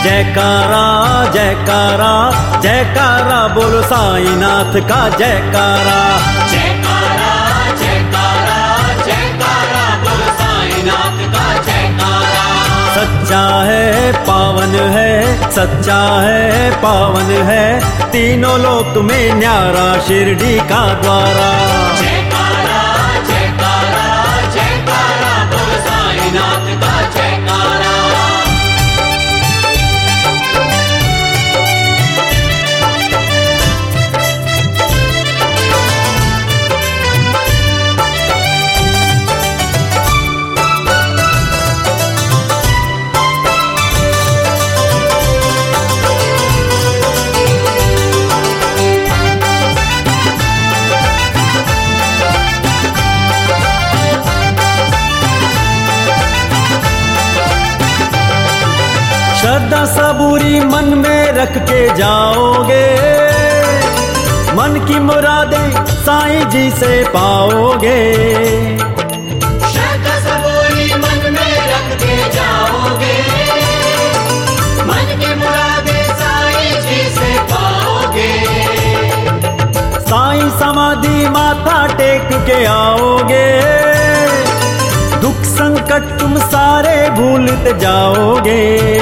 जयकारा जयकारा जयकारा बोलो साईनाथ का जयकारा। जयकारा जयकारा जयकारा बोलो साईनाथ का जयकारा। सच्चा है पावन है, सच्चा है पावन है, तीनों लोक में न्यारा शिरडी का द्वारा। जयकारा जयकारा जयकारा बोलो साईनाथ का जयकारा। श्रद्धा सबूरी मन में रख के जाओगे, मन की मुरादें साईं जी से पाओगे। श्रद्धा सबूरी मन में रख के जाओगे, मन की मुरादें साईं जी से पाओगे। साईं समाधि माथा टेक के आओगे, दुख संकट तुम सारे भूलते जाओगे।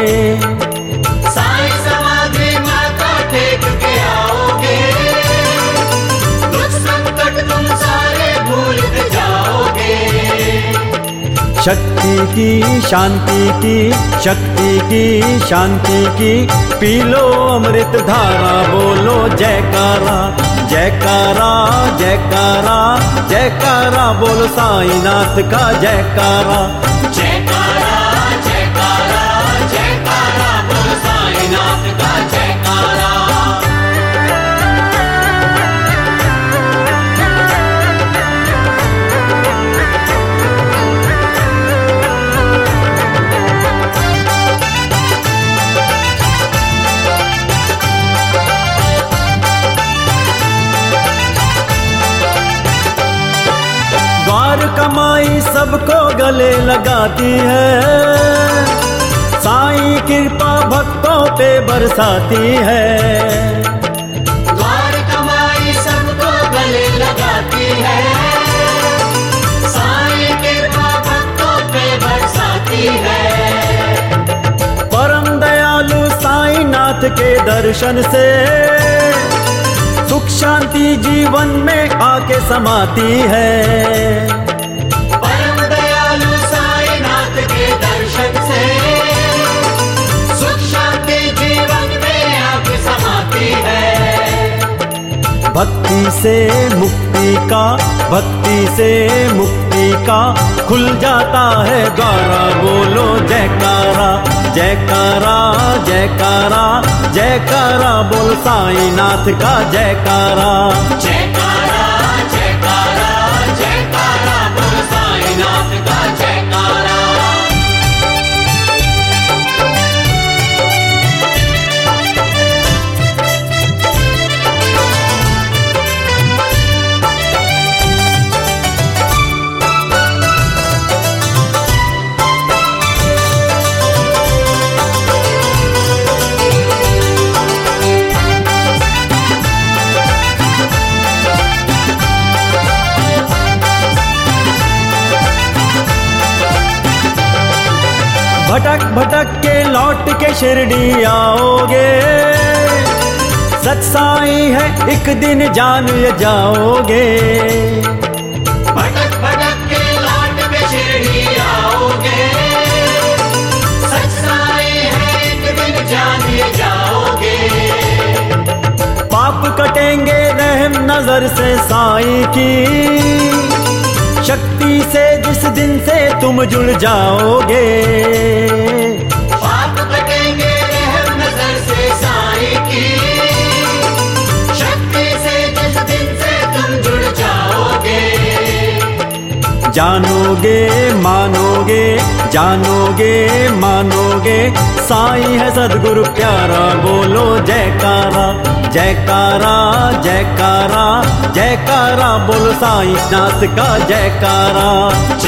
साईं समाधि माथा टेक के आओगे, दुख संकट तुम सारे भूलते जाओगे। शक्ति की शांति की, शक्ति की शांति की, पी लो अमृत धारा, बोलो जयकारा जयकारा जयकारा जयकारा बोलो साईनाथ का जयकारा। जयकारा जयकारा जयकारा बोलो साईनाथ का जयकारा। कमाई सबको गले लगाती है, साईं कृपा भक्तों पे बरसाती है। द्वार कमाई सबको गले लगाती है, साईं कृपा भक्तों पे बरसाती है। परम दयालु साईनाथ के दर्शन से सुख शांति जीवन में आके समाती है। परम दयालु साईनाथ के दर्शन से सुख शांति जीवन में आके समाती है। भक्ति से मुक्ति का, भक्ति से मुक्ति का खुल जाता है द्वारा, बोलो जयकारा जयकारा जयकारा जयकारा बोलो साईनाथ का जयकारा। जयकारा जयकारा जयकारा बोलो साईनाथ का जयकारा। भटक भटक के लौट के शिरडी आओगे, सच साईं है एक दिन जान ये जाओगे। भटक भटक के लौट के शिरडी आओगे, सच साईं है एक दिन जान ये जाओगे। पाप कटेंगे रहम नजर से साईं की, शक्ति से जिस दिन से तुम जुड़ जाओगे। पाप कटेंगे रहम नजर से साईं की, शक्ति से जिस दिन से तुम जुड़ जाओगे। जानोगे मानोगे, जानोगे मानोगे, साईं है सद्गुरु प्यारा, बोलो जयकारा जयकारा जयकारा जयकारा बोलो साईनाथ का जयकारा।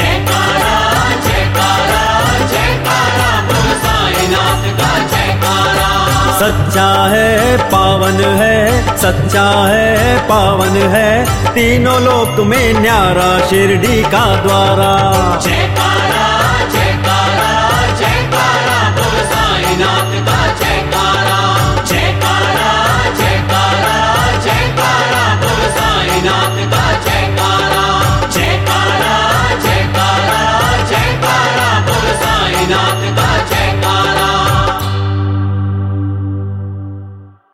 जयकारा जयकारा जयकारा बोलो साईनाथ का जयकारा। सच्चा है पावन है, सच्चा है पावन है, तीनों लोक में न्यारा शिरडी का द्वारा। जयकारा जयकारा जयकारा बोल साईनाथ का जयकारा, जयकारा जयकारा जयकारा बोल साईनाथ